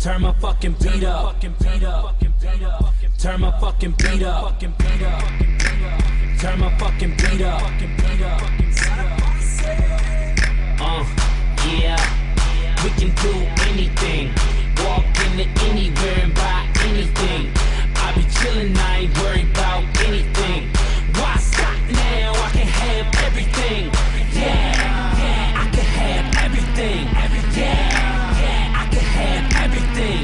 Turn my fucking beat up. Turn my fucking beat up. Turn my fucking beat up. Yeah, we can do anything. Walk into anywhere and buy anything. I be chillin', I ain't worried about anything. Why stop now? I can have everything. Yeah, I can have everything. Yeah, I can have everything.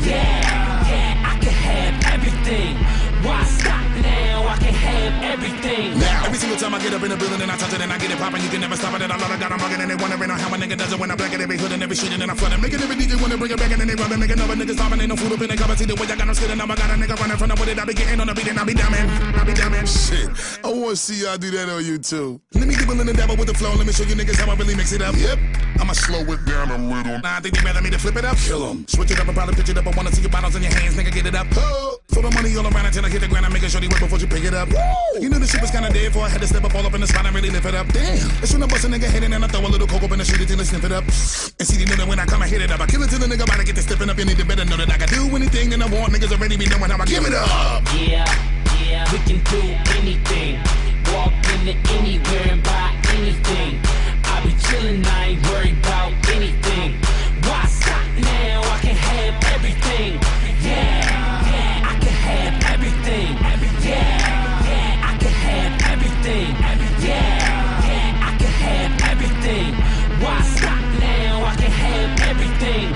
Yeah, I can have everything. Why stop now? I can have everything. Now, every single time I get up in the building and I touch it and I get it poppin', you can never stop it. And I love it, got 'em buggin' and they wondering how a nigga does it when I black at every hood and every street and then I flood it. Making every DJ wanna bring it back and then they run it. Making other niggas stoppin', ain't no food up in the cover. See the way I got them skidding, now I got a nigga running from the with it. I be getting on the beat and I be dumbin'. Shit, I wanna see y'all do that on YouTube. Let me dibble in the dabble with the flow. Let me show you niggas how I really mix it up. Yep, I'ma slow it down a little. Nah, I think they rather me to flip it up. Kill 'em. Switch it up and probably pitch it up. I wanna see your bottles in your hands, nigga, get it up. Throw the money all around until I hit the ground. I'm making sure they wait before you pick it up. You knew the shit was kinda dead before I had to step up all up in the spot and really lift it up. Damn, it's when I bust a nigga head in and I throw a little coke up in the street until I sniff it up. And see, they know that when I come, I hit it up. I kill it till the nigga about to get to stepping up. You need to better know that I can do anything that I want. Niggas already be knowing how I give it up. Yeah, we can do anything. Walk into anywhere and buy anything. I be chillin', I ain't worried about anything. Why stop now? I can have everything. Yeah, I can have everything. Yeah, I can have everything. Yeah, I can have everything. Why stop now? I can have everything.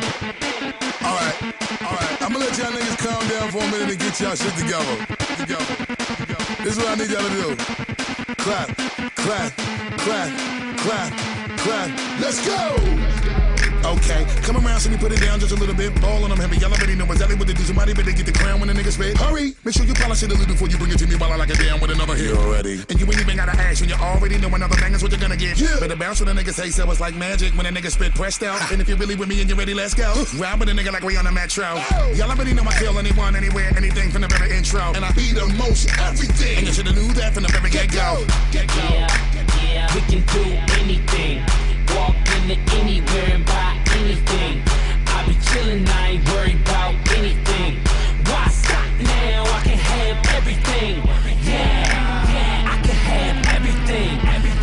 Alright, I'ma let y'all niggas calm down for a minute and get y'all shit together. This is what I need y'all to do. Clap, clap, clap, clap, clap. Let's go! Okay, come around, so we put it down just a little bit. Ball on them heavy, y'all already know exactly what to do. Somebody better get the crown when the nigga spit. Hurry, make sure you polish it a little before you bring it to me while I lock it down with another hit. You're ready. And you ain't even gotta ask when you already know another thing is what you're gonna get. Yeah. Better bounce when the nigga say so. It's like magic when a nigga spit pressed out. And if you're really with me and you're ready, let's go. Ride with a nigga like we on the metro. Y'all already know I kill anyone, anywhere, anything from the very intro. And I be the most everything. And you should've knew that from the very get-go. Yeah, we can do anything. Walk into anywhere and buy anything. I be chillin', I ain't worried about anything. Why stop now? I can have everything. Yeah, I can have everything.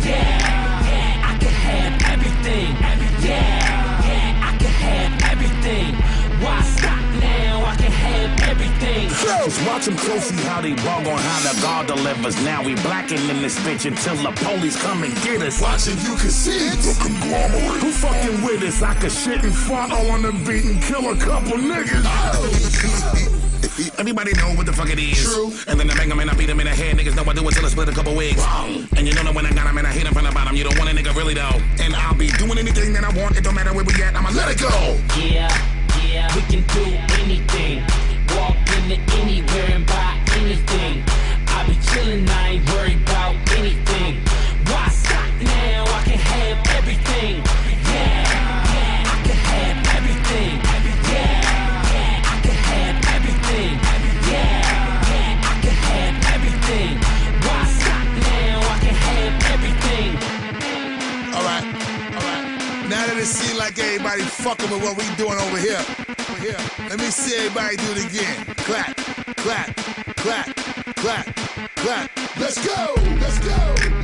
Yeah, I can have everything. Yeah, I can have everything. Why stop now? I can have everything. Just watch them closely how they bug on how the God delivers. Now we blacking in this bitch until the police come and get us. Watching you can see it. The conglomerate. Who fucking with us? I could shit and fart all on the beat and kill a couple niggas. Everybody know what the fuck it is. True. And then I bang them and I beat them in the head. Niggas know I do it till I split a couple wigs. Wrong. And you know that when I got them and I hit them from the bottom, you don't want a nigga really though. And I'll be doing anything that I want. It don't matter where we at. I'ma let it go. Yeah, we can do anything. Walk into anywhere and buy anything. I be chillin', I ain't worried about anything. Why stop now? I can have everything. Yeah, I can have everything. Yeah, I can have everything. Yeah, I can have everything. Why stop now? I can have everything. Alright. Now that it seems like everybody fucking with what we doing over here. Let me see everybody do it again. Clap, clap, clap, clap, clap. Let's go!